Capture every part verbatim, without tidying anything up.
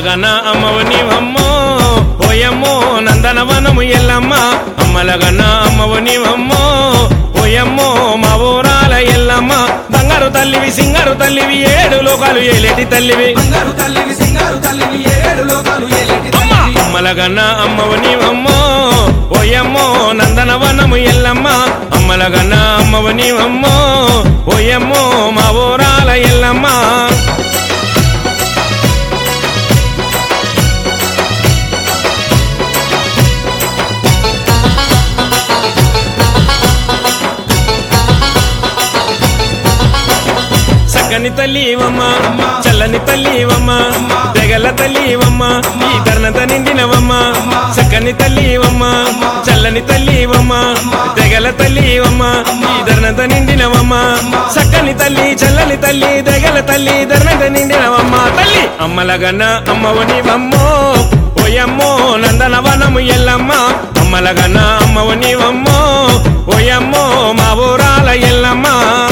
అమ్మలగన్న అమ్మవు నీవమ్మో ఓయమ్మో నందనవనము ఎల్లమ్మ అమ్మలగన్న అమ్మవు నీవమ్మో ఓయమ్మో మా ఊరాల ఎల్లమ్మ బంగారు తల్లివి సింగారు తల్లివి ఏడు లోకాలు ఏలేటి తల్లివి బంగారు తల్లివి సింగారు తల్లివి ఏడు లోకాలు ఏలేటి తల్లివి అమ్మలగన్న అమ్మవు నీవమ్మో ఓయమ్మో నందనవనము ఎల్లమ్మ అమ్మలగన్న అమ్మవు నీవమ్మో ఓయమ్మో మా ఊరాల ఎల్లమ్మ చక్కని తల్లివమ్మ చల్లని తల్లివమ్మ తెగల తల్లివమ్మ ఈ ధర్నంత నిండినవమ్మ చక్కని తల్లివమ్మ చల్లని తల్లివమ్మ తెగల తల్లివమ్మ ఈ ధర్నంత నిండినవమ్మ చక్కని తల్లి చల్లని తల్లి తెగల తల్లి ధర్నంత నిండినవమ్మ తల్లి అమ్మలగన్న అమ్మవు నీవమ్మో ఓయమ్మో నందనవనము ఎల్లమ్మ అమ్మలగన్న అమ్మవు నీవమ్మో ఓయమ్మో మా ఊరాల ఎల్లమ్మ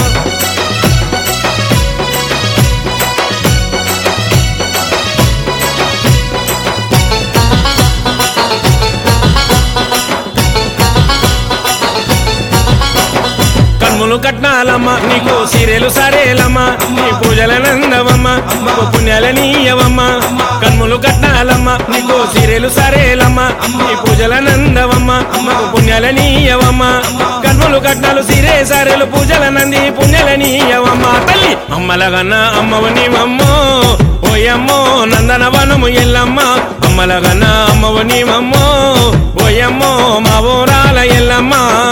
కన్నులు కట్నాలమ్మ నీకు సీరెలు సరేలమ్మ నీ పూజల నందవమ్మ పుణ్యాల నీయవమ్మ కన్నులు కట్నాలమ్మ నీకు సీరెలు సరేలమ్మ నీ పూజల నందవమ్మ పుణ్యాల నీయవమ్మ కన్నులు కట్నాలు సీరే సరేలు పూజల నంది పుణ్యాల నీయవమ్మ తల్లి అమ్మలగన్న అమ్మవు నీవమ్మో ఓయమ్మో నందనవనము ఎల్లమ్మ అమ్మలగన్న అమ్మవు నీవమ్మో ఓయమ్మో మా ఊరాల ఎల్లమ్మ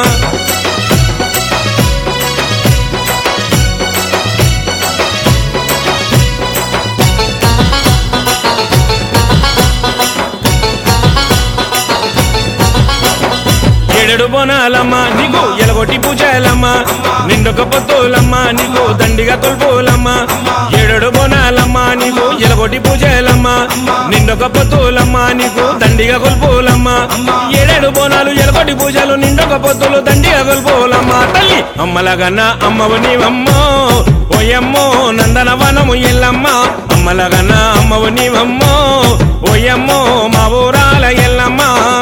ఏడు బోనాలమ్మ నీకు ఎలగొట్టి పూజలమ్మ నిండొక పొత్తులమ్మ నీకు దండిగా కొల్పులమ్మ ఏడు బోనాలమ్మ నీకు ఎలగొట్టి పూజలమ్మ నిండొక పొత్తులమ్మ నీకు దండిగా కొల్పులమ్మ ఏడేడు బోనాలు ఎలగొట్టి పూజలు నిండొక పొత్తులు దండిగా కొల్పులమ్మ తల్లి అమ్మలగన్న అమ్మవు నీవమ్మో ఓయమ్మో నందనవనము ఎల్లమ్మ అమ్మలగన్న అమ్మవు నీవమ్మో ఓయమ్మో మా ఊరాల ఎల్లమ్మ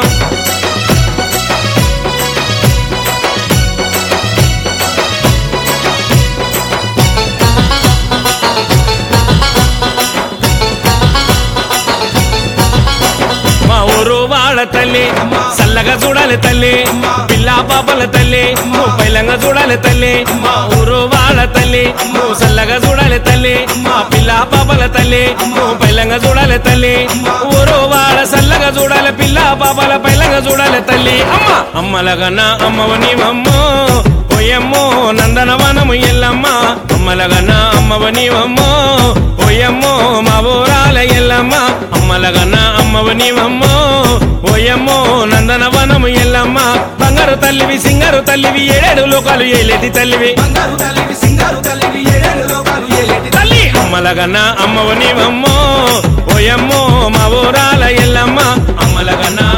తల్లి చల్లగా చూడాలి తల్లి పిల్లా పాపల తల్లి నువ్వు పైలంగా చూడాలి తల్లి మా ఊరు వాళ్ళ తల్లి నువ్వు చల్లగా చూడాలి తల్లి మా పిల్లా పాపల తల్లి నువ్వు పైలంగా చూడాలి తల్లి ఊరు వాళ్ళ చల్లగా చూడాలి పిల్లా పాపల పైలంగా చూడాలి తల్లి అమ్మ అమ్మలగన్న అమ్మవు నీవమ్మో ఓయమ్మో నందనవనము ఎల్లమ్మ అమ్మలగన్న అమ్మవు నీవమ్మో ఓయమ్మో మా ఊరాల ఎల్లమ్మ అమ్మలగన్న అమ్మవు నీవమ్మో ఓయమ్మో నందనవనము ఎల్లమ్మ బంగారు తల్లివి సింగారు తల్లివి ఏడేడు లోకాలు ఏలేటి తల్లివి బంగారు తల్లివి సింగారు తల్లివి ఏడేడు లోకాలు ఏలేటి తల్లి అమ్మలగన్న అమ్మవు నీవమ్మో ఓయమ్మో మా ఊరాల ఎల్లమ్మ అమ్మలగన్న